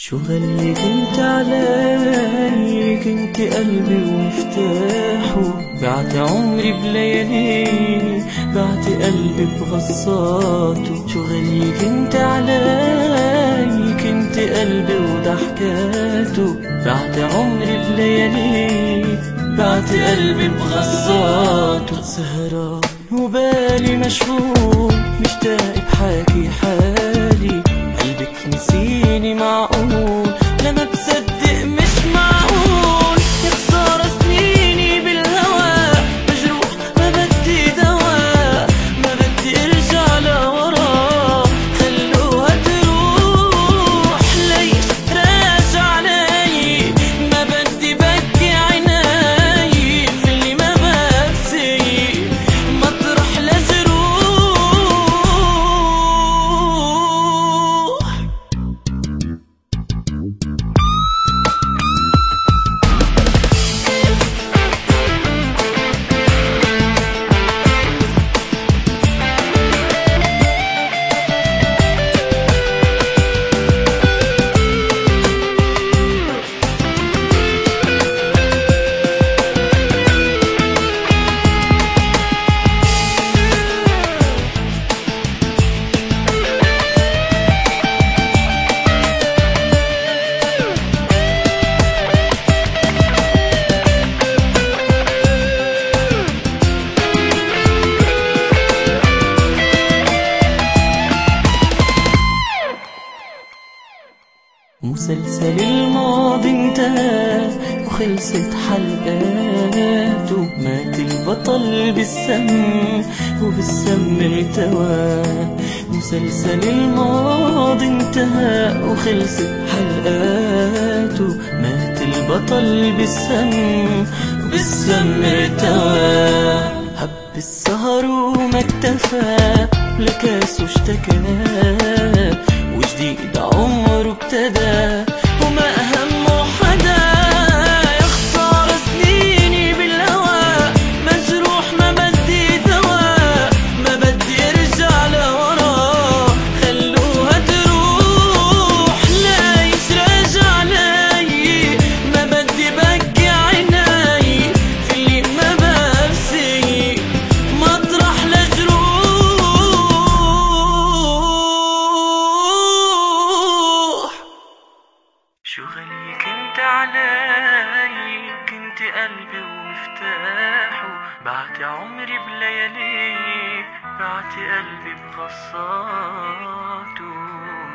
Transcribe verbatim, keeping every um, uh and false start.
شو غلي كنت علي، كنت قلبي ومفتاحه، بعت عمري بليالي، بعت قلبي بغصاته. شو غلي كنت علي، كنت قلبي وضحكاته، بعت عمري بليالي، بعت قلبي بغصاته. سهران وبالي مشغول، مشتاق بحاكي حالي، قلبك نسيني معقول؟ لما بصدق مش معقول، يا خسارة سنيني بالهوى، مجروح ما بدي دوا، ما بدي ارجع لورا، خلوها تروح. ليش راجع علي، ما بدي بكي عيناي، في اللي ما بفسي مطرح لجروح. مسلسل الماضي انتهى وخلصت حلقاته، مات البطل بالسم وبالسم ارتوى. مسلسل الماضي انتهى وخلصت حلقاته، مات البطل بالسم وبالسم ارتوى. حب السهر وما اكتفى، لكاسه اشتكى، وجديد عمره ابتدى وما همه حدا. يا خسارة سنيني بالهوى، مجروح ما بدي دوا، ما بدي ارجع لورا، خلوها تروح. ليش راجع علي، ما بدي بكي عيناي، في اللي ما بفسي مطرح لجروح. شو غلي كنت علي، كنت قلبي ومفتاحه، بعت عمري بليالي، بعت قلبي بغصاته.